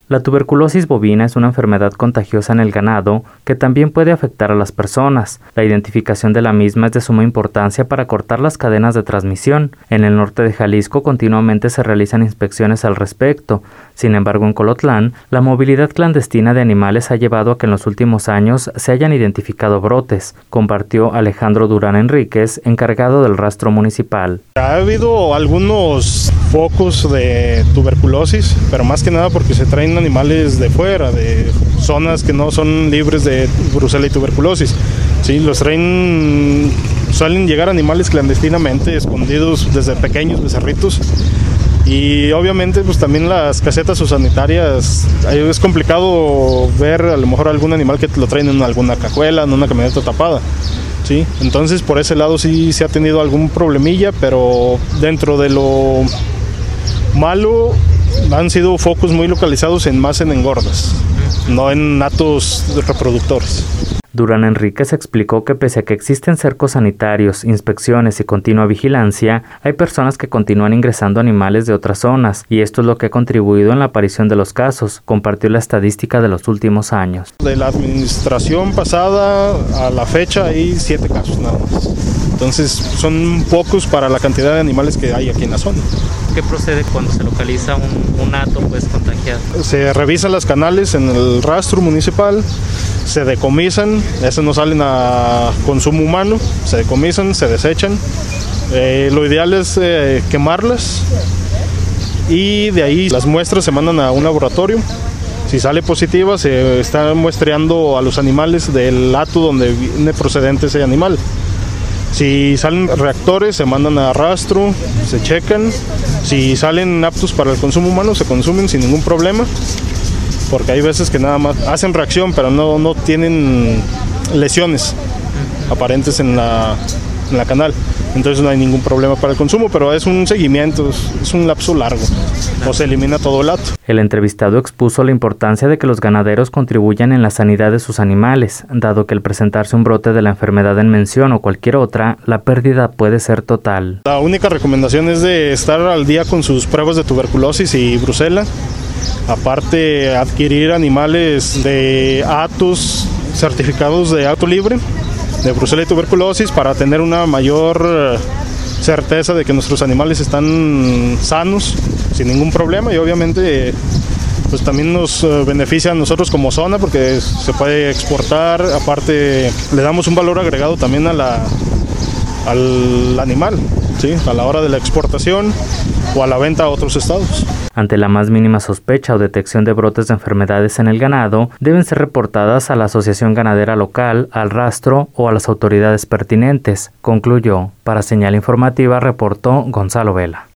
La tuberculosis bovina es una enfermedad contagiosa en el ganado que también puede afectar a las personas. La identificación de la misma es de suma importancia para cortar las cadenas de transmisión. En el norte de Jalisco continuamente se realizan inspecciones al respecto. Sin embargo, en Colotlán, la movilidad clandestina de animales ha llevado a que en los últimos años se hayan identificado brotes, compartió Alejandro Durán Enríquez, encargado del rastro municipal. Ha habido algunos focos de tuberculosis, pero más que nada porque se traen animales de fuera, de zonas que no son libres de brucela y tuberculosis. Sí, los traen, suelen llegar animales clandestinamente, escondidos desde pequeños becerritos. Y obviamente pues también las casetas sanitarias, es complicado ver a lo mejor algún animal que lo traen en alguna cajuela, en una camioneta tapada. Sí, entonces por ese lado sí se ha tenido algún problemilla, pero dentro de lo malo han sido focos muy localizados más en engordas, no en hatos reproductores. Durán Enríquez explicó que pese a que existen cercos sanitarios, inspecciones y continua vigilancia, hay personas que continúan ingresando animales de otras zonas, y esto es lo que ha contribuido en la aparición de los casos, compartió la estadística de los últimos años. De la administración pasada a la fecha hay 7 casos nada más. Entonces son pocos para la cantidad de animales que hay aquí en la zona. ¿Qué procede cuando se localiza un hato contagiado? Se revisan las canales en el rastro municipal, se decomisan, esos no salen a consumo humano, se decomisan, se desechan. Lo ideal es quemarlas y de ahí las muestras se mandan a un laboratorio. Si sale positiva, se está muestreando a los animales del hato donde viene procedente ese animal. Si salen reactores, se mandan a rastro, se checan. Si salen aptos para el consumo humano, se consumen sin ningún problema. Porque hay veces que nada más hacen reacción, pero no tienen lesiones aparentes en la canal. Entonces no hay ningún problema para el consumo, pero es un seguimiento, es un lapso largo. O se elimina todo el hato. El entrevistado expuso la importancia de que los ganaderos contribuyan en la sanidad de sus animales, dado que al presentarse un brote de la enfermedad en mención o cualquier otra, la pérdida puede ser total. La única recomendación es de estar al día con sus pruebas de tuberculosis y brucela. Aparte, adquirir animales de hatos certificados de hato libre, de brucela y tuberculosis, para tener una mayor certeza de que nuestros animales están sanos, sin ningún problema, y obviamente pues también nos beneficia a nosotros como zona porque se puede exportar. Aparte, le damos un valor agregado también al animal, ¿sí? A la hora de la exportación o a la venta a otros estados. Ante la más mínima sospecha o detección de brotes de enfermedades en el ganado, deben ser reportadas a la Asociación Ganadera Local, al rastro o a las autoridades pertinentes, concluyó. Para Señal Informativa reportó Gonzalo Vela.